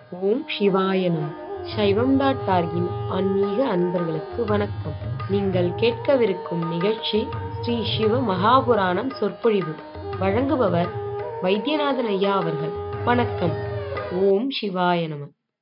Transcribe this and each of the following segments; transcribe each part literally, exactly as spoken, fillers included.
ஓம் சிவாய நம. சைவம் டாட் டார்கின் ஆன்மீக அன்பர்களுக்கு வணக்கம். நீங்கள் கேட்கவிருக்கும் நிகழ்ச்சி ஸ்ரீ சிவ மகாபுராணம் சொற்பொழிவு. வழங்குபவர் வைத்தியநாதன் ஐயா அவர்கள். வணக்கம். ஓம் சிவாய நம.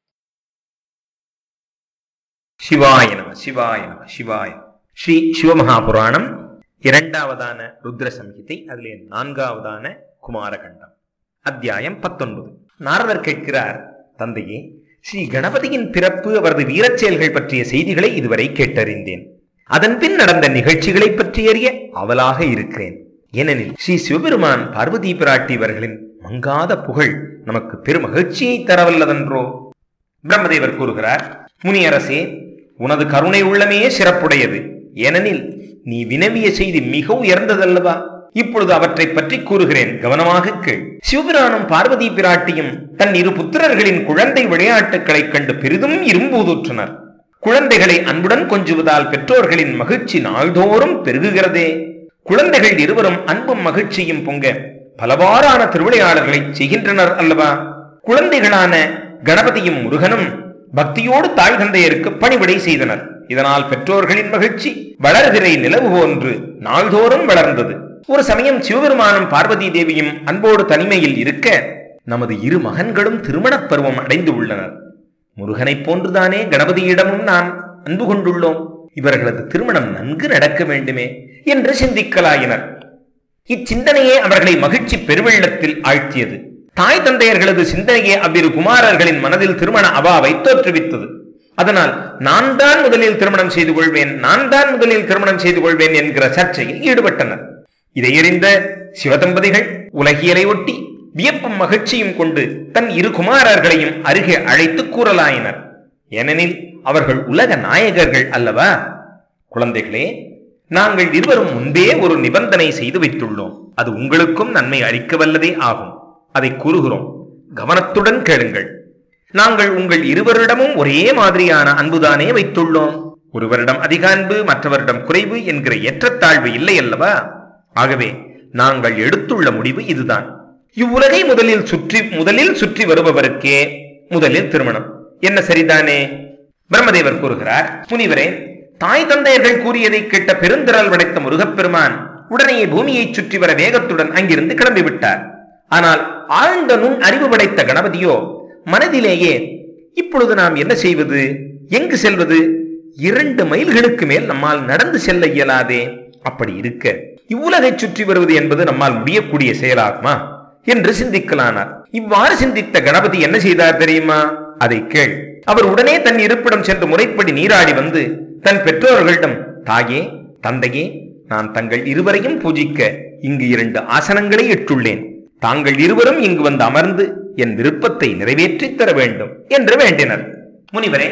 சிவாய நம. சிவாய நம. சிவாய. ஸ்ரீ சிவமகாபுராணம் இரண்டாவதான ருத்ர சம்ஹிதை, அதிலே நான்காவதான குமாரகண்டம், அத்தியாயம் பத்தொன்பது. நாரதர் கேட்கிறார், தந்தையே, ஸ்ரீ கணபதியின் பிறப்பு, அவரது வீரச் செயல்கள் பற்றிய செய்திகளை இதுவரை கேட்டறிந்தேன். அதன் பின் நடந்த நிகழ்ச்சிகளை பற்றி அறிய அவலாக இருக்கிறேன். ஏனெனில் ஸ்ரீ சிவபெருமான் பார்வதி பிராட்டி இவர்களின் மங்காத புகழ் நமக்கு பெரும் மகிழ்ச்சியை தரவல்லதன்றோ? பிரம்மதேவர் கூறுகிறார், முனியரசே, உனது கருணை உள்ளமே சிறப்புடையது. ஏனெனில் நீ வினவிய செய்தி மிக உயர்ந்ததல்லவா? இப்பொழுது அவற்றை பற்றி கூறுகிறேன், கவனமாக கேள். சிவபிரானும் பார்வதி பிராட்டியும் தன் இரு புத்திரர்களின் குழந்தை விளையாட்டுகளைக் கண்டு பெரிதும் இரும்பூதுற்றனர். குழந்தைகளை அன்புடன் கொஞ்சுவதால் பெற்றோர்களின் மகிழ்ச்சி நாள்தோறும் பெருகுகிறதே. குழந்தைகள் இருவரும் அன்பும் மகிழ்ச்சியும் பொங்க பலவாறான திருவிளையாடல்களை செய்கின்றனர் அல்லவா? குழந்தைகளான கணபதியும் முருகனும் பக்தியோடு தாய் தந்தையருக்கு பணிவிடை செய்தனர். இதனால் பெற்றோர்களின் மகிழ்ச்சி வளர்கிற நிலவு போன்று நாள்தோறும் வளர்ந்தது. ஒரு சமயம் சிவபெருமானும் பார்வதி தேவியும் அன்போடு தனிமையில் இருக்க, நமது இரு மகன்களும் திருமணப் பருவம் அடைந்து உள்ளனர். முருகனைப் போன்றுதானே கணபதியிடமும் நாம் அன்பு கொண்டுள்ளோம். இவர்களது திருமணம் நன்கு நடக்க வேண்டுமே என்று சிந்திக்கலாயினர். இச்சிந்தனையே அவர்களை மகிழ்ச்சி பெருவெள்ளத்தில் ஆழ்த்தியது. தாய் தந்தையர்களது சிந்தனையே அவ்விரு குமாரர்களின் மனதில் திருமண அவாவை தோற்றுவித்தது. அதனால் நான் தான் முதலில் திருமணம் செய்து கொள்வேன், நான் தான் முதலில் திருமணம் செய்து கொள்வேன் என்கிற சர்ச்சையில் ஈடுபட்டனர். இதை அறிந்த சிவதம்பதிகள் உலகியலை ஒட்டி வியப்பும் மகிழ்ச்சியும் கொண்டு தன் இரு குமாரர்களையும் அருகே அழைத்து கூறலாயினர். ஏனெனில் அவர்கள் உலக நாயகர்கள் அல்லவா? குழந்தைகளே, நாங்கள் இருவரும் முன்பே ஒரு நிபந்தனை செய்து வைத்துள்ளோம். அது உங்களுக்கும் நன்மை அளிக்க வல்லதே ஆகும். அதை கூறுகிறோம், கவனத்துடன் கேளுங்கள். நாங்கள் உங்கள் இருவரிடமும் ஒரே மாதிரியான அன்புதானே வைத்துள்ளோம். ஒருவரிடம் அதிக அன்பு, மற்றவரிடம் குறைவு என்கிற ஏற்றத்தாழ்வு இல்லை அல்லவா? ஆகவே நாங்கள் எடுத்துள்ள முடிவு இதுதான். இவ்வுலகை முதலில் சுற்றி முதலில் சுற்றி வருபவருக்கே முதலில் திருமணம். என்ன சரிதானே? பிரம்மதேவர் கூறுகிறார், முனிவரே, தாய் தந்தையர்கள் கூறியதை கேட்ட பெருந்திரள் படைத்த முருகப்பெருமான் உடனே பூமியை சுற்றி வர வேகத்துடன் அங்கிருந்து கிளம்பிவிட்டார். ஆனால் ஆழ்ந்த நுண் அறிவு படைத்த கணபதியோ மனதிலேயே, இப்பொழுது நாம் என்ன செய்வது, எங்கு செல்வது? இரண்டு மைல்களுக்கு மேல் நம்மால் நடந்து செல்ல இயலாதே. அப்படி இருக்க இவ்வுலகை சுற்றி வருவது என்பது நம்மால் முடியக்கூடிய செயலாகுமா என்று சிந்திக்கலானார். இவ்வாறு சிந்தித்த கணபதி என்ன செய்தார் தெரியுமா? அதை கேள். அவர் உடனே தன் இருப்பிடம் சென்று முறைப்படி நீராடி வந்து தன் பெற்றோர்களிடம், தாயே, தந்தையே, நான் தங்கள் இருவரையும் பூஜிக்க இங்கு இரண்டு ஆசனங்களை இட்டுள்ளேன். தாங்கள் இருவரும் இங்கு வந்து அமர்ந்து என் விருப்பத்தை நிறைவேற்றி தர வேண்டும் என்று வேண்டினர். முனிவரே,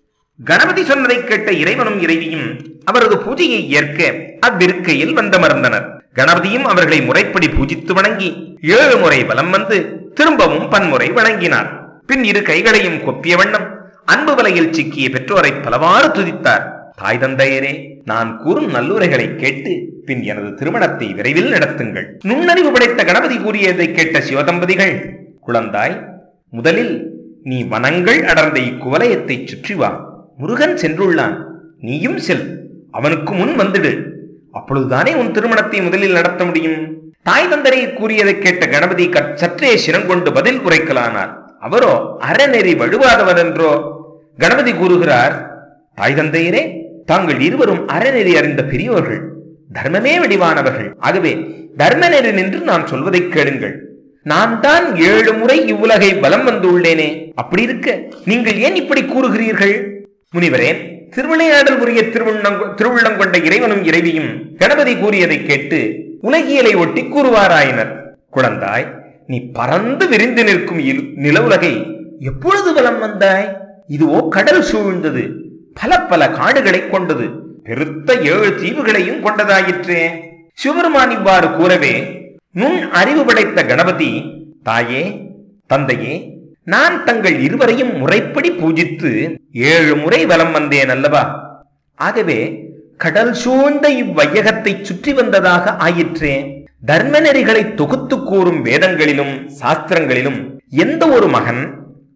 கணபதி சொன்னதை கேட்ட இறைவனும் இறைவியும் அவரது பூஜையை ஏற்க அவ்விருக்கையில் வந்தமர்ந்தனர். கணபதியும் அவர்களை முறைப்படி பூஜித்து வணங்கி ஏழு முறை வலம் வந்து திரும்பவும் பன்முறை வணங்கினார். பின் இரு கைகளையும் கொப்பிய வண்ணம் அன்பு வலையில் சிக்கிய பெற்றோரை பலவாறு துதித்தார். தாய் தந்தையரே, நான் கூறும் நல்லுரைகளை கேட்டு பின் எனது திருமணத்தை விரைவில் நடத்துங்கள். நுண்ணறிவு படைத்த கணபதி கூறியதை கேட்ட சிவதம்பதிகள், குழந்தாய், முதலில் நீ வனங்கள் அடர்ந்த இக்குவலயத்தை சுற்றி வா. முருகன் சென்றுள்ளான், நீயும் செல். அவனுக்கு முன் வந்துடு. அப்பொழுதுதானே உன் திருமணத்தை முதலில் நடத்த முடியும். தாய் தந்தரை கூறியதை கேட்ட கணபதி சற்றே சினங்கொண்டு பதில் உரைக்கலானார். அவரோ அறநெறி வழுவாதவர் என்றோ? கணபதி கூறுகிறார், தாய் தந்தையரே, தாங்கள் இருவரும் அறநெறி அறிந்த பெரியோர்கள், தர்மமே வடிவானவர்கள். ஆகவே தர்மநெறி நின்று நான் சொல்வதை கேளுங்கள். நான் தான் ஏழு முறை இவ்வுலகை பலம் வந்துள்ளேனே. அப்படி இருக்க நீங்கள் ஏன் இப்படி கூறுகிறீர்கள்? முனிவரே, திருவிளையாடல் உரிய திருவுள்ளம் திருவுள்ளம் கொண்ட இறைவனும் இறைவியும் கணபதி கூறியதை கேட்டு உலகியலை ஒட்டி கூறுவாராயினர். குழந்தாய், நீ பறந்து விரிந்து நிற்கும் நில உலகை எப்பொழுது பலம் வந்தாய்? இதுவோ கடல் சூழ்ந்தது, பல பல காடுகளை கொண்டது, பெருத்த ஏழு தீவுகளையும் கொண்டதாயிற்றே. சிவபெருமான் இவ்வாறு கூறவே நுண் அறிவு படைத்த கணபதி, தாயே, தந்தையே, நான் தங்கள் இருவரையும் முறைப்படி பூஜித்து ஏழு முறை வலம் வந்தேன் அல்லவா? ஆகவே கடல் சூழ்ந்த இவ்வையகத்தை சுற்றி வந்ததாக ஆயிற்றே. தர்ம நெறிகளை தொகுத்து கூறும் வேதங்களிலும் சாஸ்திரங்களிலும் எந்த ஒரு மகன்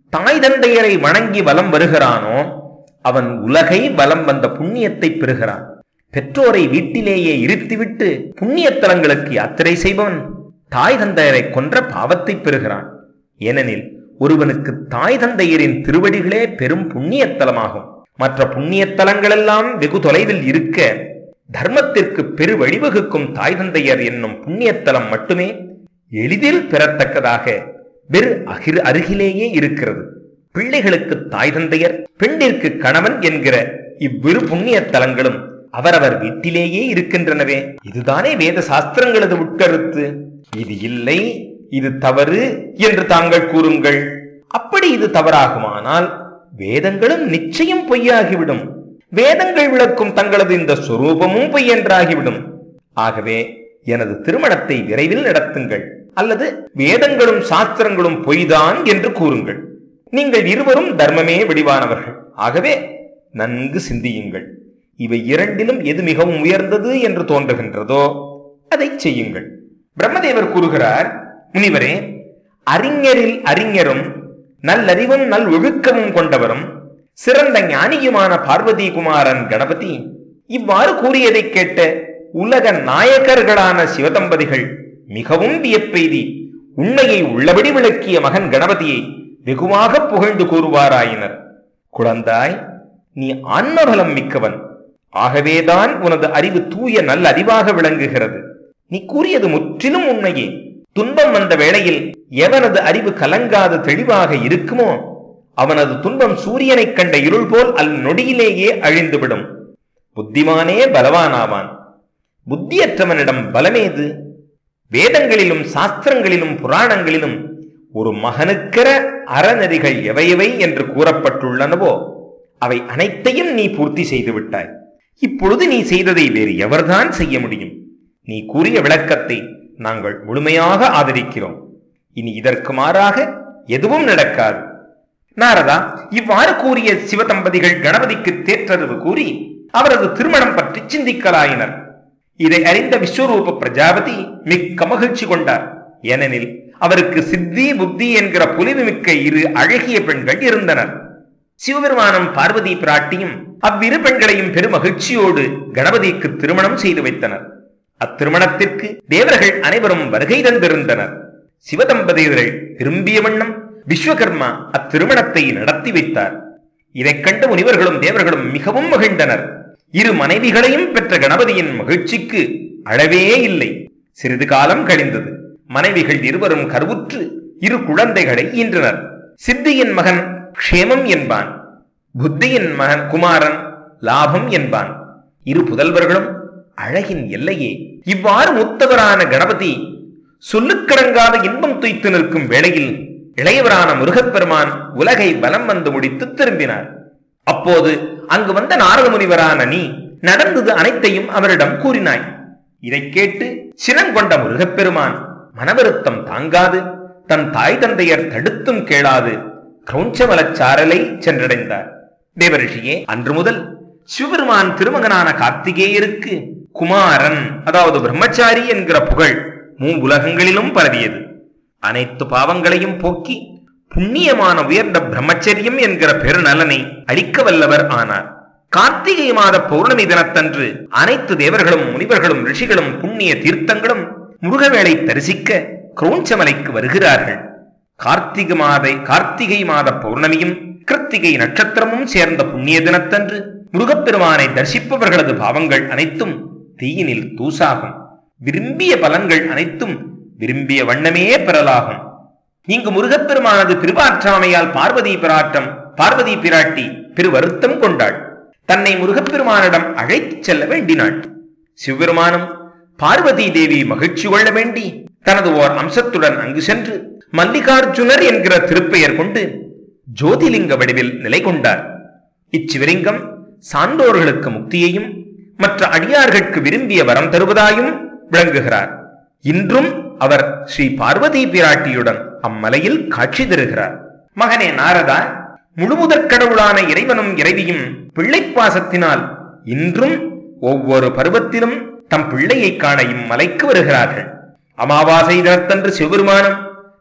தாய் தந்தையரை வணங்கி வலம் வருகிறானோ அவன் உலகை வலம் வந்த புண்ணியத்தை பெறுகிறான். பெற்றோரை வீட்டிலேயே இருத்திவிட்டு புண்ணியத்தலங்களுக்கு யாத்திரை செய்பவன் தாய் தந்தையரை கொன்ற பாவத்தை பெறுகிறான். ஏனெனில் ஒருவனுக்கு தாய் தந்தையரின் திருவடிகளே பெரும் புண்ணியத்தலமாகும். மற்ற புண்ணியத்தலங்களெல்லாம் வெகு தொலைவில் இருக்க தர்மத்திற்கு பெரு வழிவகுக்கும் தாய் தந்தையர் என்னும் புண்ணியத்தலம் மட்டுமே எளிதில் பெறத்தக்கதாக வெறு அகிர் அருகிலேயே இருக்கிறது. பிள்ளைகளுக்கு தாய் தந்தையர், பெண்ணிற்கு கணவன் என்கிற இவ்விரு புண்ணியத்தலங்களும் அவரவர் வீட்டிலேயே இருக்கின்றனவே. இதுதானே வேத சாஸ்திரங்களது உட்கருத்து. இது இல்லை, இது தவறு என்று தாங்கள் கூறுங்கள். அப்படி இது தவறாகுமானால் வேதங்களும் நிச்சயம் பொய்யாகிவிடும். வேதங்கள் விளக்கும் தங்களது இந்த சொரூபமும் பொய் என்றாகிவிடும். ஆகவே எனது திருமணத்தை விரைவில் நடத்துங்கள், அல்லது வேதங்களும் சாஸ்திரங்களும் பொய்தான் என்று கூறுங்கள். நீங்கள் இருவரும் தர்மமே வடிவானவர்கள். ஆகவே நன்கு சிந்தியுங்கள். இவை இரண்டிலும் எது மிகவும் உயர்ந்தது என்று தோன்றுகின்றதோ அதை செய்யுங்கள். பிரம்மதேவர் கூறுகிறார், முனிவரே, அறிஞரில் அறிஞரும் நல்லறிவும் நல் ஒழுக்கமும் கொண்டவரும் சிறந்த ஞானியுமான பார்வதி குமாரன் கணபதி இவ்வாறு கூறியதை கேட்ட உலக நாயகர்களான சிவதம்பதிகள் மிகவும் வியப்பெய்தி உண்மையை உள்ளபடி விளக்கிய மகன் கணபதியை வெகுவாக புகழ்ந்து கூறுவாராயினர். குழந்தாய், நீ ஆன்மபலம் மிக்கவன். ஆகவேதான் உனது அறிவு தூய நல்ல அறிவாக விளங்குகிறது. நீ கூறியது முற்றிலும் உண்மையே. துன்பம் வந்த வேளையில் எவனது அறிவு கலங்காது தெளிவாக இருக்குமோ அவனது துன்பம் சூரியனை கண்ட இருள் போல் அல் நொடியிலேயே அழிந்துவிடும். புத்திமானே பலவானாவான். புத்தியற்றவனிடம் பலமேது? வேதங்களிலும் சாஸ்திரங்களிலும் புராணங்களிலும் ஒரு மகனுக்கிற அறநெறிகள் எவையவை என்று கூறப்பட்டுள்ளனவோ அவை அனைத்தையும் நீ பூர்த்தி செய்து விட்டாய். இப்பொழுது நீ செய்ததை வேறு எவர்தான் செய்ய முடியும்? நீ கூறிய விளக்கத்தை நாங்கள் முழுமையாக ஆதரிக்கிறோம். இனி இதற்கு மாறாக எதுவும் நடக்காது. நாரதா, இவ்வாறு கூறிய சிவதம்பதிகள் கணபதிக்கு தேற்றறிவு கூறி அவரது திருமணம் பற்றி சிந்திக்கலாயினர். இதை அறிந்த விஸ்வரூப பிரஜாபதி மிக்க மகிழ்ச்சி கொண்டார். ஏனெனில் அவருக்கு சித்தி புத்தி என்கிற புலிவு மிக்க இரு அழகிய பெண்கள் இருந்தனர். சிவபெருமானும் பார்வதி பிராட்டியும் அவ்விரு பெண்களையும் பெரும் மகிழ்ச்சியோடு கணபதிக்கு திருமணம் செய்து வைத்தனர். அத்திருமணத்திற்கு தேவர்கள் அனைவரும் வருகை தந்திருந்தனர். சிவதம்பதியர்கள் விரும்பிய வண்ணம் விஸ்வகர்மா அத்திருமணத்தை நடத்தி வைத்தார். இதைக் கண்ட முனிவர்களும் தேவர்களும் மிகவும் மகிழ்ந்தனர். இரு மனைவிகளையும் பெற்ற கணபதியின் மகிழ்ச்சிக்கு அளவே இல்லை. சிறிது காலம் கழிந்தது. மனைவிகள் இருவரும் கருவுற்று இரு குழந்தைகளை ஈன்றனர். சித்தியின் மகன் க்ஷேமம் என்பான், புத்தியின் மகன் குமாரன் லாபம் என்பான். இரு புதல்வர்களும் அழகின் எல்லையே. இவ்வாறு மூத்தவரான கணபதி சொல்லுக்கடங்காத இன்பம் துய்த்து நிற்கும் வேளையில் இளையவரான முருகப்பெருமான் உலகை வலம் வந்து முடித்து திரும்பினார். அப்போது அங்கு வந்த நாரத முனிவரான நீ நடந்தது அனைத்தையும் அவரிடம் கூறினாய். இதை கேட்டு சினங்கொண்ட முருகப்பெருமான் மனவருத்தம் தாங்காது தன் தாய் தந்தையர் தடுத்தும் கேளாது கிரௌஞ்சமலச்சாரலை சென்றடைந்தார். தேவரிஷியே, அன்று முதல் சிவபெருமான் திருமகனான கார்த்திகேயருக்கு குமாரன், அதாவது பிரம்மச்சாரி என்கிற புகழ் மூ உலகங்களிலும் பரவியது. அனைத்து பாவங்களையும் போக்கி புண்ணியமான உயர்ந்த பிரம்மச்சரியம் என்கிற பெருநலனை அளிக்க வல்லவர் ஆனார். கார்த்திகை மாத பௌர்ணமி தினத்தன்று அனைத்து தேவர்களும் முனிவர்களும் ரிஷிகளும் புண்ணிய தீர்த்தங்களும் முருகவேளை தரிசிக்க கிரௌஞ்சமலைக்கு வருகிறார்கள். கார்த்திகை மாத கார்த்திகை மாத பௌர்ணமியும் கிருத்திகை நட்சத்திரமும் சேர்ந்த புண்ணிய தினத்தன்று முருகப்பெருமானை தரிசிப்பவர்களது பாவங்கள் அனைத்தும் தீயினில் தூசாகும். விரும்பிய பலன்கள் அனைத்தும் விரும்பிய வண்ணமே பெறலாகும். இங்கு முருகப்பெருமானது திருவாற்றாமையால் பார்வதி பிராட்டம் பார்வதி பிராட்டி பெரு வருத்தம் கொண்டாள். தன்னை முருகப்பெருமானிடம் அழைத்துச் செல்ல வேண்டினாள். சிவபெருமானும் பார்வதி தேவி மகிழ்ச்சி கொள்ள வேண்டி தனது ஓர் அம்சத்துடன் அங்கு சென்று மல்லிகார்ஜுனர் என்கிற திருப்பெயர் கொண்டு ஜோதிலிங்க வடிவில் நிலை கொண்டார். இச்சிவலிங்கம் சான்றோர்களுக்கு முக்தியையும் மற்ற அடியார்களுக்கு விரும்பிய வரம் தருவதாயும் விளங்குகிறார். இன்றும் அவர் ஸ்ரீ பார்வதி பிராட்டியுடன் அம்மலையில் காட்சி தருகிறார். மகனே நாரதா, முழுமுதற் கடவுளான இறைவனும் இறைவியும் பிள்ளைப்பாசத்தினால் இன்றும் ஒவ்வொரு பருவத்திலும் தம் பிள்ளையை காண இம்மலைக்கு வருகிறார்கள். அமாவாசை தினத்தன்று சிவபெருமானும்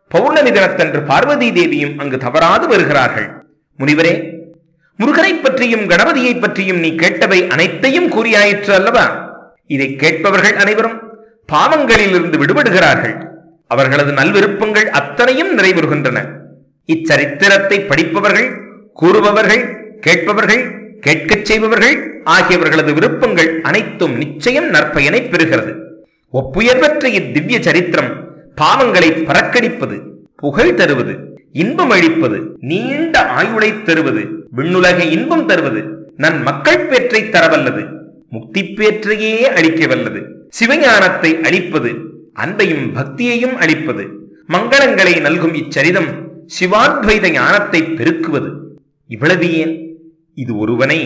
பௌர்ணமி தினத்தன்று பார்வதி தேவியும் அங்கு தவறாது வருகிறார்கள். முனிவரே, முருகனை பற்றியும் கணபதியை பற்றியும் நீ கேட்டவை அனைத்தையும் கூறியாயிற்று அல்லவா? இதை கேட்பவர்கள் அனைவரும் பாவங்களில் இருந்து விடுபடுகிறார்கள். அவர்களது நல்விருப்பங்கள் அத்தனையும் நிறைவேறுகின்றன. இச்சரித்திரத்தை படிப்பவர்கள், கூறுபவர்கள், கேட்பவர்கள், கேட்கச் செய்பவர்கள் ஆகியவர்களது விருப்பங்கள் அனைத்தும் நிச்சயம் நற்பயனை பெறுகிறது. ஒப்புயர் பெற்ற இத்திவ்ய சரித்திரம் பாவங்களை பறக்கடிப்பது, புகழ் தருவது, இன்பம் அளிப்பது, நீண்ட ஆயுளை தருவது, விண்ணுலக இன்பம் தருவது, நன் மக்கள் பேற்றை தரவல்லது, முக்தி பேற்றையே அளிக்க வல்லது, சிவஞானத்தை அளிப்பது, அன்பையும் பக்தியையும் அளிப்பது, மங்களங்களை நல்கும் இச்சரிதம் சிவாத்வைத ஞானத்தை பெருக்குவது. இவ்வளவு ஏன், இது ஒருவனை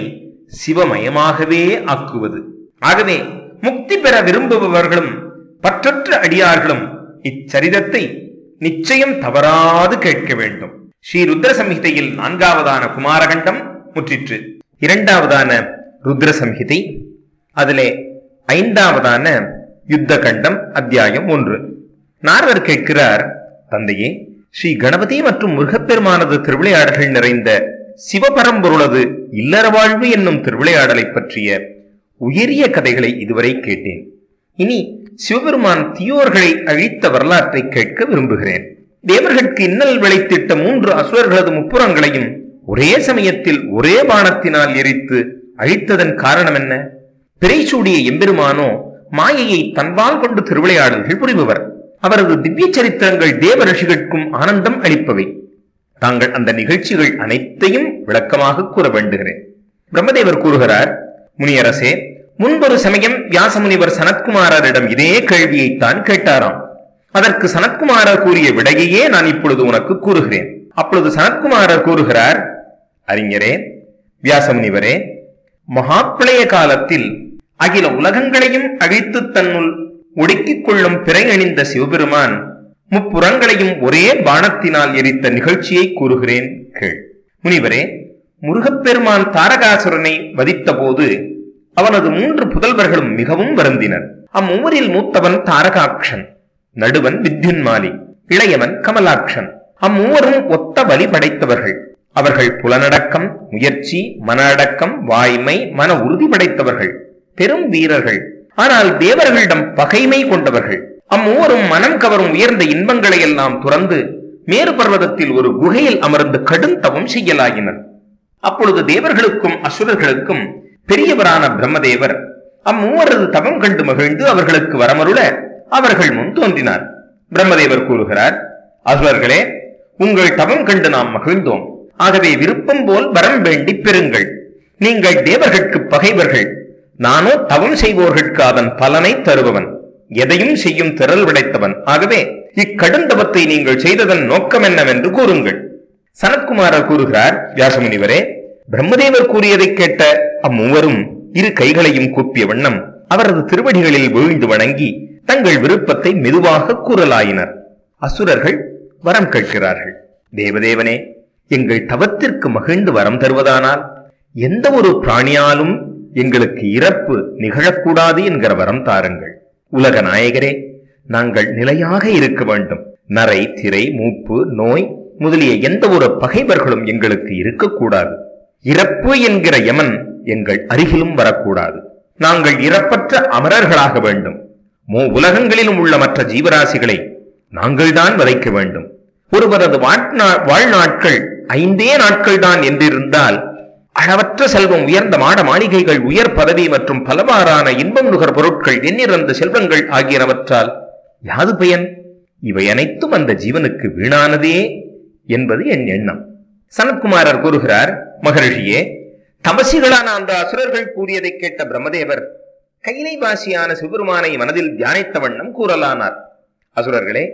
சிவமயமாகவே ஆக்குவது. ஆகவே முக்தி பெற விரும்புபவர்களும் பற்றற்ற அடியார்களும் இச்சரிதத்தை நிச்சயம் தவறாது கேட்க வேண்டும். ஸ்ரீ ருத்ர சம்ஹிதையில் நான்காவதான குமாரகண்டம் முற்றிற்று. இரண்டாவதான ருத்ர சம்ஹிதை, அதிலே ஐந்தாவதான யுத்த கண்டம், அத்தியாயம் ஒன்று. நாரதர் கேட்கிறார், தந்தையே, ஸ்ரீ கணபதி மற்றும் முருகப்பெருமானது திருவிளையாடல்கள் நிறைந்த சிவபரம்பொருளது இல்லற வாழ்வு என்னும் திருவிளையாடலை பற்றிய உயரிய கதைகளை இதுவரை கேட்டேன். இனி சிவபெருமான் தீயோர்களை அழித்த வரலாற்றை கேட்க விரும்புகிறேன். தேவர்களுக்கு இன்னல் விளைத்திட்ட மூன்று அசுரர்களது முப்புறங்களையும் ஒரே சமயத்தில் ஒரே பாணத்தினால் எரித்து அழித்ததன் காரணம் என்ன? பிறைசூடிய எம்பெருமானோ மாயையை தன்பால் கொண்டு திருவிளையாடல்கள் புரிபவர். அவரது திவ்ய சரித்திரங்கள் தேவ ரிஷிகளுக்கும் ஆனந்தம் அளிப்பவை. தாங்கள் அந்த நிகழ்ச்சிகள் அனைத்தையும் விளக்கமாக கூற வேண்டுகிறேன். பிரம்மதேவர் கூறுகிறார், முனியரசே, முன்பொரு சமயம் வியாசமுனிவர் சனத்குமாரரிடம் இதே கேள்வியைத்தான் கேட்டாராம். அதற்கு சனத்குமாரர் கூறிய விடையையே நான் இப்பொழுது உனக்கு கூறுகிறேன். அப்பொழுது சனத்குமாரர் கூறுகிறார், அறிஞரே, வியாசமுனிவரே, மகாப்பிளைய காலத்தில் அகில உலகங்களையும் அழித்து தன்னுள் ஒடுக்கிக் கொள்ளும் பிறை அணிந்த சிவபெருமான் முப்புறங்களையும் ஒரே பாணத்தினால் எரித்த நிகழ்ச்சியை கூறுகிறேன் கேள். முனிவரே, முருகப்பெருமான் தாரகாசுரனை வதித்த போது அவனது மூன்று புதல்வர்களும் மிகவும் வருந்தினர். அம்மூவரில் மூத்தவன் தாரகாக்ஷன், நடுவன் வித்யுன்மாலி, இளையவன் கமலாக்ஷன். அம்மூவரும் ஒத்த வலி படைத்தவர்கள். அவர்கள் புலனடக்கம், முயற்சி, மன அடக்கம், வாய்மை, மன உறுதி படைத்தவர்கள், பெரும் வீரர்கள். ஆனால் தேவர்களிடம் பகைமை கொண்டவர்கள். அம்மூவரும் மனம் கவரும் உயர்ந்த இன்பங்களை எல்லாம் துறந்து மேரு பர்வதத்தில் ஒரு குகையில் அமர்ந்து கடும் தவம் செய்யலாயினர். அப்பொழுது தேவர்களுக்கும் அசுரர்களுக்கும் பெரியவரான பிரம்மதேவர் அம்மூவரது தவம் கண்டு மகிழ்ந்து அவர்களுக்கு வரமருள அவர்கள் முன் தோன்றினார். பிரம்மதேவர் கூறுகிறார், அசுரர்களே, உங்கள் தவம் கண்டு நாம் மகிழ்ந்தோம். ஆகவே விருப்பம் போல் வரம் வேண்டி பெறுங்கள். நீங்கள் தேவர்களுக்கு பகைவர்கள், நானோ தவம் செய்வோர்களுக்கு அதன் பலனை தருபவன், எதையும் செய்யும் திரள் விடைத்தவன். ஆகவே இக்கடுந்தவத்தை நீங்கள் செய்ததன் நோக்கம் என்னவென்று கூறுங்கள். சனத்குமாரர் கூறுகிறார், வியாசமுனிவரே, பிரம்மதேவர் கூறியதை கேட்ட அம்மூவரும் இரு கைகளையும் கூப்பிய வண்ணம் அவரது திருவடிகளில் வீழ்ந்து வணங்கி தங்கள் விருப்பத்தை மெதுவாக கூறலாயினர். அசுரர்கள் வரம் கேட்கிறார்கள். தேவதேவனே, எங்கள் தவத்திற்கு மகிழ்ந்து வரம் தருவதானால் எந்த ஒரு பிராணியாலும் எங்களுக்கு இறப்பு நிகழக்கூடாது என்கிற வரம் தாருங்கள். உலக நாயகரே, நாங்கள் நிலையாக இருக்க வேண்டும். நரை, திரை, மூப்பு, நோய் முதலிய எந்த ஒரு பகைவர்களும் எங்களுக்கு இருக்கக்கூடாது. இறப்பு என்கிற யமன் எங்கள் அருகிலும் வரக்கூடாது. நாங்கள் இறப்பற்ற அமரர்களாக வேண்டும். மூ உலகங்களிலும் உள்ள மற்ற ஜீவராசிகளை நாங்கள் தான் வதைக்க வேண்டும். ஒருவரது வாழ்நாட்கள் ஐந்தே நாட்கள் தான் என்றிருந்தால் அளவற்ற செல்வம், உயர்ந்த மாட மாளிகைகள், உயர் பதவி மற்றும் பலவாறான இன்பம் நுகர் பொருட்கள், எண்ணிறந்த செல்வங்கள் ஆகியனவற்றால் யாது பயன்? இவை அனைத்தும் அந்த ஜீவனுக்கு வீணானதே என்பது என் எண்ணம். சனத்குமாரர் கூறுகிறார், மகரிஷியே, தபசிகளான அந்த அசுரர்கள் கூறியதை கேட்ட பிரம்மதேவர் கைலைவாசியான சிவபெருமானை மனதில் தியானித்த வண்ணம் கூறலானார். அசுரர்களே,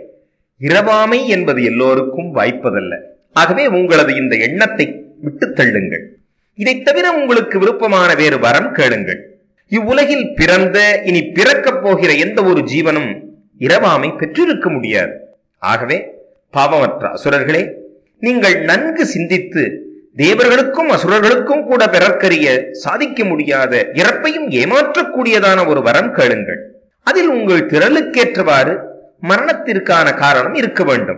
இரவாமை என்பது எல்லோருக்கும் வாய்ப்பதல்ல. ஆகவே உங்களது இந்த எண்ணத்தை விட்டு தள்ளுங்கள். இதை தவிர உங்களுக்கு விருப்பமான வேறு வரம் கேளுங்கள். இவ்வுலகில் பிறந்த இனி பிறக்கப் போகிற எந்த ஒரு ஜீவனும் இரவாமை பெற்றிருக்க முடியாது. ஆகவே பாவமற்ற அசுரர்களே, நீங்கள் நன்கு சிந்தித்து தேவர்களுக்கும் அசுரர்களுக்கும் கூட பிறர்க்கரிய சாதிக்க முடியாத இறப்பையும் ஏமாற்றக்கூடியதான ஒரு வரம் கேளுங்கள். அதில் உங்கள் திரளுக்கேற்றவாறு மரணத்திற்கான காரணம் இருக்க வேண்டும்.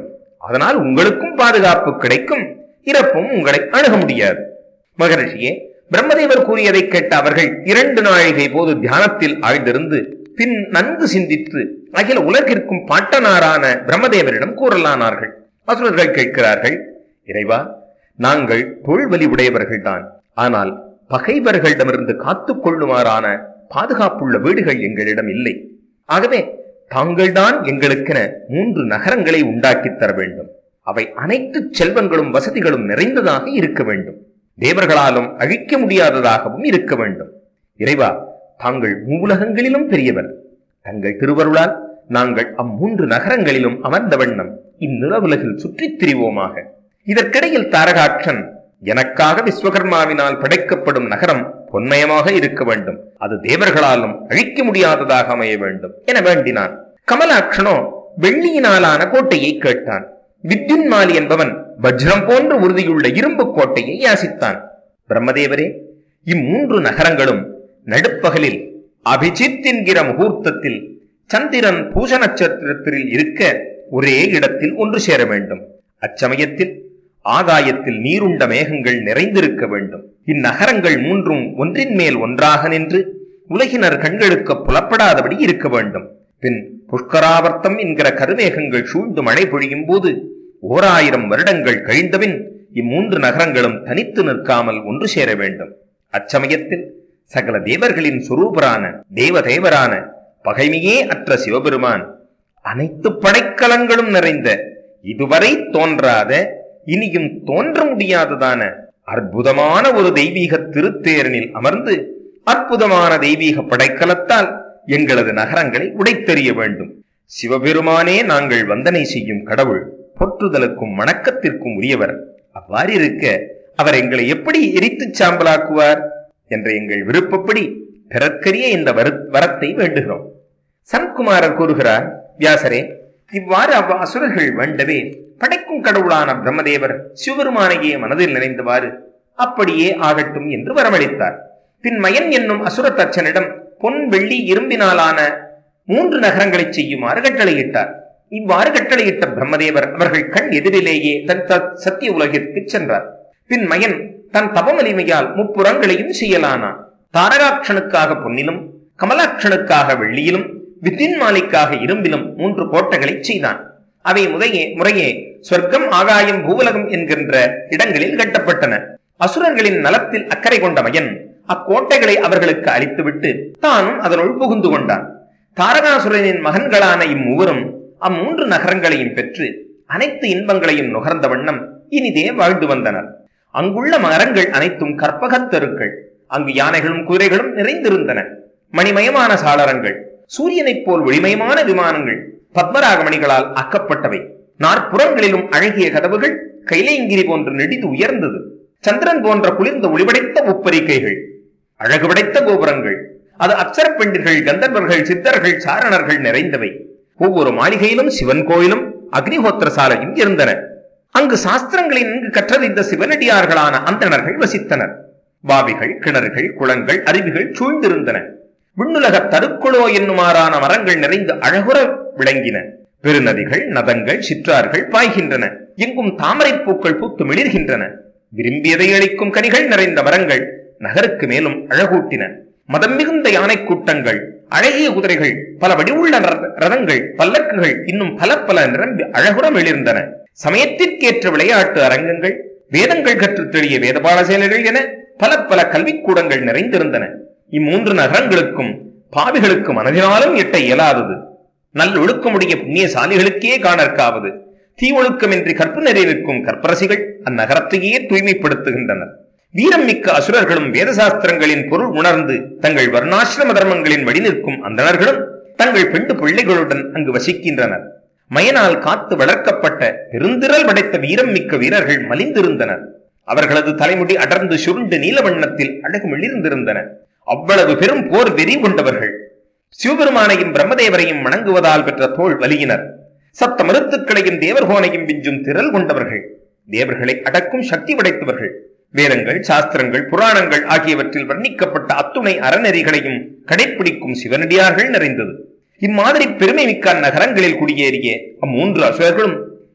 அதனால் உங்களுக்கும் பாதுகாப்பு கிடைக்கும், இறப்பும் உங்களை அணுக முடியாது. மகரிஷியே, பிரம்மதேவர் கூறியதை கேட்ட அவர்கள் இரண்டு நாழிகை போது தியானத்தில் ஆழ்ந்திருந்து பின் நன்கு சிந்தித்து அகில உலகிற்கும் பாட்டனாரான பிரம்மதேவரிடம் கூறலானார்கள். அசுரர்கள் கேட்கிறார்கள், இறைவா, நாங்கள் தோல்வலி உடையவர்கள்தான், ஆனால் பகைவர்களிடமிருந்து காத்துக் கொள்ளுமாறான பாதுகாப்புள்ள வீடுகள் எங்களிடம் இல்லை. ஆகவே தாங்கள்தான் எங்களுக்கென மூன்று நகரங்களை உண்டாக்கித் தர வேண்டும். அவை அனைத்து செல்வங்களும் வசதிகளும் நிறைந்ததாக இருக்க வேண்டும். தேவர்களாலும் அழிக்க முடியாததாகவும் இருக்க வேண்டும். இறைவா, தாங்கள் மூலகங்களிலும் பெரியவர். தங்கள் திருவருளால் நாங்கள் அம்மூன்று நகரங்களிலும் அமர்ந்த வண்ணம் இந்நிலவுலகில் சுற்றித் திரிவோமாக. இதற்கிடையில் தாரகாட்சன், எனக்காக விஸ்வகர்மாவினால் படைக்கப்படும் நகரம் பொன்மயமாக இருக்க வேண்டும், அது தேவர்களாலும் அழிக்க முடியாததாக அமைய வேண்டும் என வேண்டினான். கமலாட்சனோ வெள்ளியினாலான கோட்டையை கேட்டான். வித்யுன்மாலி என்பவன் வஜ்ரம் போன்ற உறுதியுள்ள இரும்பு கோட்டையை யாசித்தான். பிரம்மதேவரே, இம்மூன்று நகரங்களும் நடுப்பகலில் அபிஜித் என்கிற முகூர்த்தத்தில் சந்திரன் பூச நட்சத்திரத்தில் இருக்க ஒரே இடத்தில் ஒன்று சேர வேண்டும். அச்சமயத்தில் ஆகாயத்தில் நீருண்ட மேகங்கள் நிறைந்திருக்க வேண்டும். இந்நகரங்கள் மூன்றும் ஒன்றின் மேல் ஒன்றாக நின்று உலகினர் கண்களுக்கு புலப்படாதபடி இருக்க வேண்டும். பின் புஷ்கராவர்த்தம் என்கிற கருமேகங்கள் சூழ்ந்து மழை பொழியும் போது ஓர் ஆயிரம் வருடங்கள் கழிந்தபின் இம்மூன்று நகரங்களும் தனித்து நிற்காமல் ஒன்று சேர வேண்டும். அச்சமயத்தில் சகல தேவர்களின் சுரூபரான தேவதேவரான பகைமையே அற்ற சிவபெருமான் அனைத்து படைக்கலங்களும் நிறைந்த இதுவரை தோன்றாத இனியும் தோன்ற முடியாததான அற்புதமான ஒரு தெய்வீக திருத்தேரனில் அமர்ந்து அற்புதமான தெய்வீக படைக்கலத்தால் எங்களது நகரங்களை உடைத்தெறிய வேண்டும். சிவபெருமானே நாங்கள் வந்தனை செய்யும் கடவுள், போற்றுதலுக்கும் வணக்கத்திற்கும் உரியவர். அவ்வாறு இருக்க அவர் எங்களை எப்படி எரித்து சாம்பலாக்குவார் என்ற எங்கள் விருப்பப்படி பிறர்க்கரிய இந்த வரத்தை வேண்டுகிறோம். சன்குமாரர் கூறுகிறார், வியாசரே, இவ்வாறு அவ் அசுரர்கள் வேண்டவே படைக்கும் கடவுளான பிரம்மதேவர் சிவபெருமானையே மனதில் நினைந்தவாறு அப்படியே ஆகட்டும் என்று வரமளித்தார். பின் மயன் என்னும் அசுர தச்சனிடம் பொன் வெள்ளி இரும்பினாலான மூன்று நகரங்களை செய்யுமாறு கட்டளையிட்டார். இவ்வாறு கட்டளையிட்ட பிரம்மதேவர் அவர்கள் கண் எதிரிலேயே தன் சத்திய உலகிற்கு சென்றார். பின் மயன் தன் தபவலிமையால் முப்புறங்களையும் செய்யலானான். தாரகாட்சனுக்காக பொன்னிலும், கமலாட்சனுக்காக வெள்ளியிலும், வித்தின்மாலிக்காக இரும்பிலும் மூன்று கோட்டைகளை செய்தான். அவை முறையே முறையே சொர்க்கம், ஆகாயம், பூவுலகம் என்கின்ற இடங்களில் கட்டப்பட்டன. அசுரர்களின் நலத்தில் அக்கறை கொண்ட மயன் அக்கோட்டைகளை அவர்களுக்கு அளித்துவிட்டு தானும் அதனுள் புகுந்து கொண்டான். தாரகாசுரனின் மகன்களான இம்மூவரும் அம்மூன்று நகரங்களையும் பெற்று அனைத்து இன்பங்களையும் நுகர்ந்த வண்ணம் இனிதே வாழ்ந்து வந்தனர். அங்குள்ள மரங்கள் அனைத்தும் கற்பகத்தருக்கள். அங்கு யானைகளும் குதிரைகளும் நிறைந்திருந்தன. மணிமயமான சாளரங்கள், சூரியனைப் போல் ஒளிமயமான விமானங்கள் பத்மராகமணிகளால் ஆக்கப்பட்டவை. நாற்புறங்களிலும் அழகிய கதவுகள் கைலேங்கிரி போன்று நெடிது உயர்ந்தது. சந்திரன் போன்ற குளிர்ந்த ஒளிபடைத்த உப்பரிக்கைகள், அழகு படைத்த கோபுரங்கள், அது அப்சர பெண்டிர்கள், கந்தர்வர்கள், சித்தர்கள், சாரணர்கள் நிறைந்தவை. ஒவ்வொரு மாளிகையிலும் சிவன் கோயிலும் அக்னிஹோத்திர சாலையும் இருந்தன. அங்கு சாஸ்திரங்களை நன்கு கற்றறிந்த சிவனடியார்களான அந்தணர்கள் வசித்தனர். பாவிகள், கிணறுகள், குளங்கள், அருவிகள் சூழ்ந்திருந்தன. விண்ணுலக தருக்குளோ என்னுமாறான மரங்கள் நிறைந்து அழகுற விளங்கின. பெருநதிகள், நதங்கள், சிற்றார்கள் பாய்கின்றன. எங்கும் தாமரை பூக்கள் பூத்து மிளிர்கின்றன. விரும்பியதை அளிக்கும் கனிகள் நிறைந்த மரங்கள் நகருக்கு மேலும் அழகூட்டின. மதம் மிகுந்த யானை கூட்டங்கள், அழகிய குதிரைகள், பல வடிவுள்ள ரதங்கள், பல்லக்குகள் இன்னும் பல பல நிரம்பி அழகுற மிளிர்ந்தன. சமயத்திற்கேற்ற விளையாட்டு அரங்கங்கள், வேதங்கள் கற்றுத் தெளிய வேதபாடசாலைகள் என பல பல கல்விக்கூடங்கள் நிறைந்திருந்தன. இம்மூன்று நகரங்களுக்கும் பாவிகளுக்கு மனதினாலும் எட்ட இயலாதது. நல்ல ஒழுக்கமுடைய புண்ணியசாலிகளுக்கே காணற்காவது. தீ ஒழுக்கமின்றி கற்பு நிறைவிற்கும் கற்பரசிகள் அந்நகரத்தையே தூய்மைப்படுத்துகின்றனர். வீரம் மிக்க அசுரர்களும் வேதசாஸ்திரங்களின் பொருள் உணர்ந்து தங்கள் வர்ணாசிரம தர்மங்களின் வழி நிற்கும் அந்தணர்களும் தங்கள் பெண்டு பிள்ளைகளுடன் அங்கு வசிக்கின்றனர். மயனால் காத்து வளர்க்கப்பட்ட பெருந்திரல் படைத்த வீரம் மிக்க வீரர்கள் மலிந்திருந்தனர். அவர்களது தலைமுடி அடர்ந்து சுருண்டு நீல வண்ணத்தில் அழகு மிளிர்ந்திருந்தன. அவ்வளவு பெரும் போர் வெறி கொண்டவர்கள். சிவபெருமானையும் பிரம்மதேவரையும் வணங்குவதால் பெற்ற தோல் வலியினர். சப்த மருத்துக்களையும் தேவர்கோனையும் விஞ்சும் திரள் கொண்டவர்கள். தேவர்களை அடக்கும் சக்தி படைத்தவர்கள். வேதங்கள், சாஸ்திரங்கள், புராணங்கள் ஆகியவற்றில் வர்ணிக்கப்பட்ட அத்துணை அறநெறிகளையும் கடைப்பிடிக்கும் சிவனடியார்கள் நிறைந்தது. இம்மாதிரி பெருமை மிக்க நகரங்களில் குடியேறிய அம்மூன்று அசுரர்களும்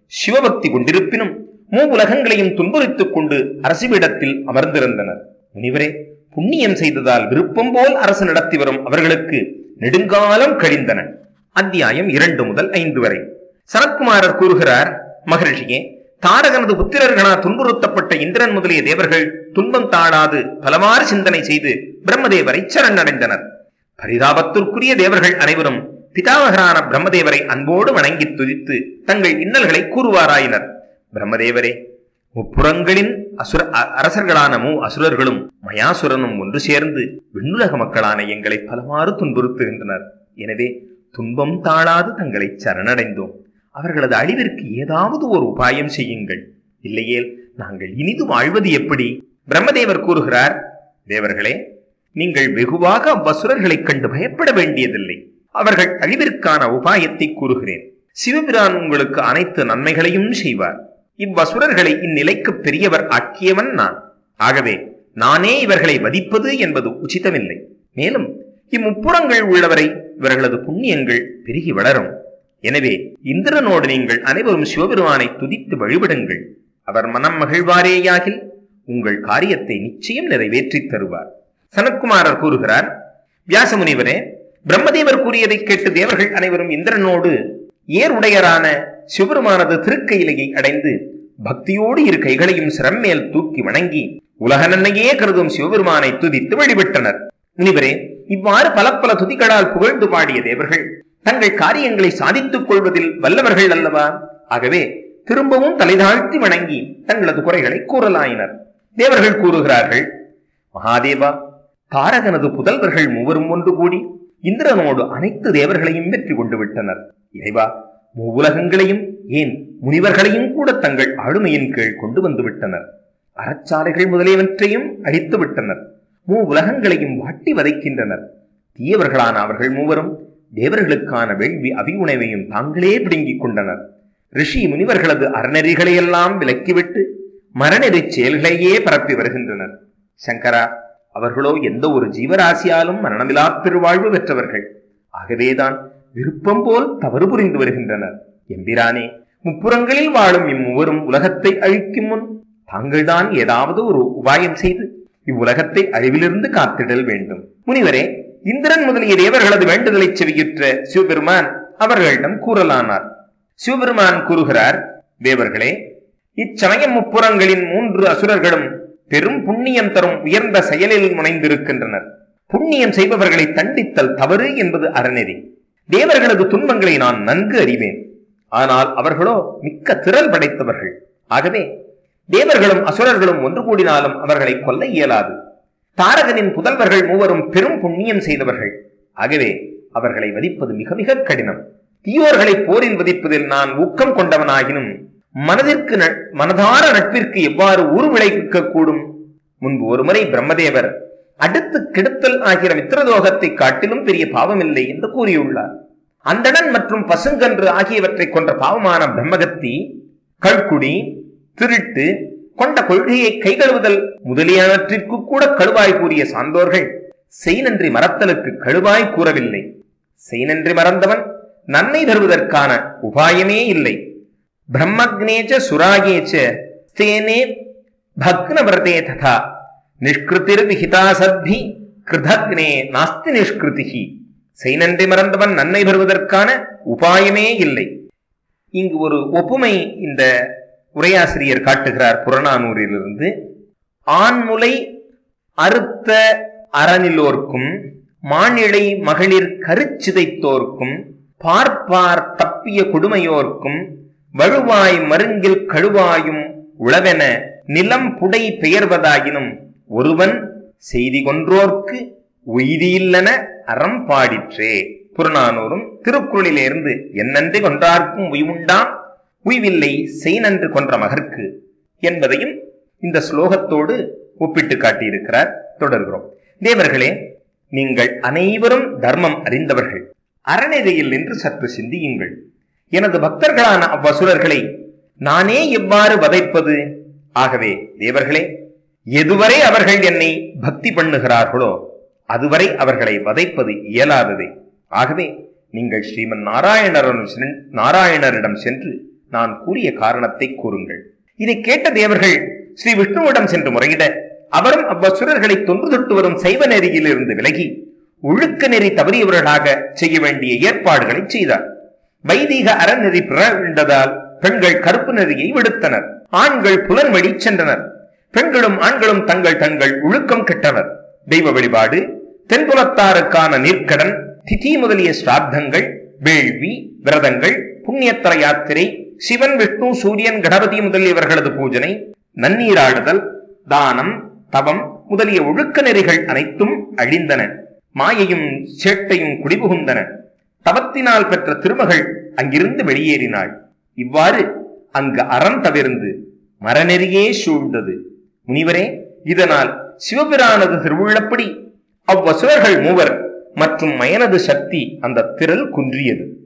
சிவபக்தி கொண்டிருப்பினும் மூ உலகங்களையும் துன்புறுத்துக் கொண்டு அரசுவிடத்தில் அமர்ந்திருந்தனர். முனிவரே, புண்ணியம் செய்ததால் விருப்பம் போல் அரசு நடத்தி வரும் அவர்களுக்கு நெடுங்காலம் கழிந்தன. அத்தியாயம் இரண்டு முதல் ஐந்து வரை. சனத்குமாரர் கூறுகிறார், மகரிஷியே, தாரகனது புத்திரர்களால் துன்புறுத்தப்பட்ட இந்திரன் முதலிய தேவர்கள் துன்பம் தாழாது பலவாறு சிந்தனை செய்து பிரம்மதேவரை சரணடைந்தனர். பரிதாபத்திற்குரிய தேவர்கள் அனைவரும் பிதாமகரான பிரம்மதேவரை அன்போடு வணங்கி துதித்து தங்கள் இன்னல்களை கூறுவாராயினர். பிரம்மதேவரே, முப்புறங்களின் அசுர அரசர்களான மூ அசுரர்களும் மயாசுரனும் ஒன்று சேர்ந்து விண்ணுலக மக்களான எங்களை பலவாறு துன்புறுத்துகின்றனர். எனவே துன்பம் தாழாது தங்களை சரணடைந்தோம். அவர்களது அழிவிற்கு ஏதாவது ஒரு உபாயம் செய்யுங்கள், இல்லையேல் நாங்கள் இனிது வாழ்வது எப்படி? பிரம்மதேவர் கூறுகிறார், தேவர்களே, நீங்கள் வெகுவாக அவ்வசுரர்களை கண்டு பயப்பட வேண்டியதில்லை. அவர்கள் அழிவிற்கான உபாயத்தை கூறுகிறேன். சிவபிரான் உங்களுக்கு அனைத்து நன்மைகளையும் செய்வார். இவ்வசுரர்களை இந்நிலைக்கு பெரியவர் ஆக்கியவன் நான். ஆகவே நானே இவர்களை வதிப்பது என்பது உச்சிதமில்லை. மேலும் இம்முப்புறங்கள் உள்ளவரை இவர்களது புண்ணியங்கள் பெருகி வளரும். எனவே இந்திரனோடு நீங்கள் அனைவரும் சிவபெருமானை துதித்து வழிபடுங்கள். அவர் மனம் மகிழ்வாரேயாகில் உங்கள் காரியத்தை நிச்சயம் நிறைவேற்றி தருவார். சனத்குமாரர் கூறுகிறார், வியாசமுனிவரே, பிரம்மதேவர் கூறியதை கேட்டு தேவர்கள் அனைவரும் இந்திரனோடு ஏருடையரான சிவபெருமானது திருக்கையிலையை அடைந்து பக்தியோடு இரு கைகளையும் சிரம்மேல் தூக்கி வணங்கி உலக நன்மையே கருதும் சிவபெருமானை துதித்து வழிபட்டனர். முனிவரே, இவ்வாறு பல பல துதிகளால் புகழ்ந்து பாடிய தேவர்கள் தங்கள் காரியங்களை சாதித்துக் கொள்வதில் வல்லவர்கள் அல்லவா? ஆகவே திரும்பவும் தலைதாழ்த்தி வணங்கி தங்களது குறைகளை கூறலாயினர். தேவர்கள் கூறுகிறார்கள், மகாதேவா, தாரகனது புதல்வர்கள் மூவரும் ஒன்று கூடி இந்திரனோடு அனைத்து தேவர்களையும் வெற்றி கொண்டு விட்டனர். இறைவா, மூவுலகங்களையும் ஏன் முனிவர்களையும் கூட தங்கள் ஆளுமையின் கீழ் கொண்டு வந்து விட்டனர். அறச்சாலைகள் முதலியவற்றையும் அழித்து விட்டனர். மூ உலகங்களையும் வாட்டி வதைக்கின்றனர். தீயவர்களான அவர்கள் மூவரும் தேவர்களுக்கான வேள்வி அபியுணவையும் தாங்களே பிடுங்கிக் கொண்டனர். ரிஷி முனிவர்களது அறநெறிகளையெல்லாம் விலக்கிவிட்டு மரநெறி செயல்களையே பரப்பி வருகின்றனர். சங்கரா, அவர்களோ எந்த ஒரு ஜீவராசியாலும் மரணமிலா பெருவாழ்வு பெற்றவர்கள். ஆகவேதான் விருப்பம் போல் தவறு புரிந்து வருகின்றனர். எம்பிரானே, முப்புறங்களில் வாழும் இம்மூவரும் உலகத்தை அழிக்கும் முன் தாங்கள்தான் ஏதாவது ஒரு உபாயம் செய்து இவ்வுலகத்தை அழிவிலிருந்து காத்திடல் வேண்டும். முனிவரே, இந்திரன் முதலிய தேவர்களது வேண்டுதலை செவியுற்ற சிவபெருமான் அவர்களிடம் கூறலானார். சிவபெருமான் கூறுகிறார், தேவர்களே, இச்சமயம் முப்புறங்களின் மூன்று அசுரர்களும் பெரும் புண்ணியம் தரும் உயர்ந்த செயலில் முனைந்திருக்கின்றனர். புண்ணியம் செய்பவர்களை தண்டித்தல் தவறு என்பது அறநெறி. தேவர்களது துன்பங்களை நான் நன்கு அறிவேன். ஆனால் அவர்களோ மிக்க திறல் படைத்தவர்கள். ஆகவே தேவர்களும் அசுரர்களும் ஒன்று கூடினாலும் அவர்களை கொல்ல இயலாது. தாரகனின் புதல்வர்கள் மூவரும் பெரும் புண்ணியம் செய்தவர்கள். ஆகவே அவர்களை வதிப்பது மிக மிக கடினம். தீயோர்களை போரில் வதிப்பதில் நான் ஊக்கம் கொண்டவனாகினும் மனதிற்கு மனதார நட்பிற்கு எவ்வாறு ஊறு விளைவிக்க கூடும்? முன்பு ஒருமுறை பிரம்மதேவர் அடுத்து கெடுத்தல் ஆகிற மித்திரதோகத்தை காட்டிலும் பெரிய பாவமில்லை என்று கூறியுள்ளார். அந்தணன் மற்றும் பசுங்கன்று ஆகியவற்றை கொன்ற பாவமான பிரம்மகத்தி, கழ்குடி, திருட்டு, கொண்ட கொள்கையை கைகழுவுதல் முதலியவற்றிற்கு கூட கழுவாய் கூறிய சான்றோர்கள் செய்நன்றி மறத்தலுக்கு கழுவாய் கூறவில்லை. செய்நன்றி மறந்தவன் நன்மை தருவதற்கான உபாயமே இல்லை. பிரம்மக்னேச்ச சுராகேச்ச ஸ்தேனே பக்னவ்ரதே ததா நிஷ்கிருதிர் விஹிதாசத்பி கிருதக்னே நாஸ்தி நிஷ்கிருதிஹி. செய்நன்றி மறந்தவன் நன்மை பெறுவதற்கான உபாயமே இல்லை. இங்கு ஒரு ஒப்புமை இந்த உரையாசிரியர் காட்டுகிறார் புறநானூரிலிருந்து. ஆண்முலை அறுத்த அறநிலோர்க்கும் மானிழை மகளிர் கருச்சிதைத்தோர்க்கும் பார்ப்பார் தப்பிய கொடுமையோர்க்கும் வழுவாய் மருங்கில் கழுவாயும் உளவென நிலம் புடை பெயர்வதாயினும் ஒருவன் செய்தி கொன்றோர்க்கு உய்தியில்லன அறம் பாடிற்றே. புறநானூறும் திருக்குறளிலிருந்து என்னன்றி கொன்றார்க்கும் உய்வுண்டாம், உய்வில்லை செய்நன்று கொன்ற மகற்கு என்பதையும் இந்த ஸ்லோகத்தோடு ஒப்பிட்டு காட்டியிருக்கிறார். தொடர்கிறோம். தேவர்களே, நீங்கள் அனைவரும் தர்மம் அறிந்தவர்கள். அறநெறியில் நின்று சற்று சிந்தியுங்கள். எனது பக்தர்களான அவ்வசுரர்களை நானே எவ்வாறு வதைப்பது? ஆகவே தேவர்களே, எதுவரை அவர்கள் என்னை பக்தி பண்ணுகிறார்களோ அதுவரை அவர்களை வதைப்பது இயலாததே. ஆகவே நீங்கள் ஸ்ரீமன் நாராயணரிடம் நாராயணரிடம் சென்று நான் கூறிய காரணத்தை கூறுங்கள். இதை கேட்ட தேவர்கள் ஸ்ரீ விஷ்ணுவிடம் சென்று முறையிட அவரும் அவ்வசுரர்களை தொன்று தொட்டு வரும் சைவ நெறியில் இருந்து விலகி ஒழுக்க நெறி தவறியவர்களாக செய்ய வேண்டிய ஏற்பாடுகளை செய்தார். வைதிக அறநெறி பிறந்ததால் பெண்கள் கருப்பு நெறியை விடுத்தனர். ஆண்கள் புலன் வழி சென்றனர். பெண்களும் ஆண்களும் தங்கள் தங்கள் ஒழுக்கம் கெட்டனர். தெய்வ வழிபாடு, தென்புலத்தாருக்கான நீர்க்கடன், திதி முதலிய ஸ்ராத்தங்கள், வேள்வி, விரதங்கள், புண்ணியத்தர யாத்திரை, சிவன், விஷ்ணு, சூரியன், கணபதி முதலியவர்களது பூஜனை, நன்னீராடுதல், தானம், தவம் முதலிய ஒழுக்க நெறிகள் அனைத்தும் அழிந்தன. மாயையும் சேட்டையும் குடிபுகுந்தன. தவத்தினால் பெற்ற திருமகள் அங்கிருந்து வெளியேறினாள். இவ்வாறு அங்கு அறம் தவிர்ந்து மரநெறியே சூழ்ந்தது. முனிவரே, இதனால் சிவபிரானது திருவுள்ளப்படி அவ்வசுரர்கள் மூவர் மற்றும் மயனது சக்தி அந்த திரள் குன்றியது.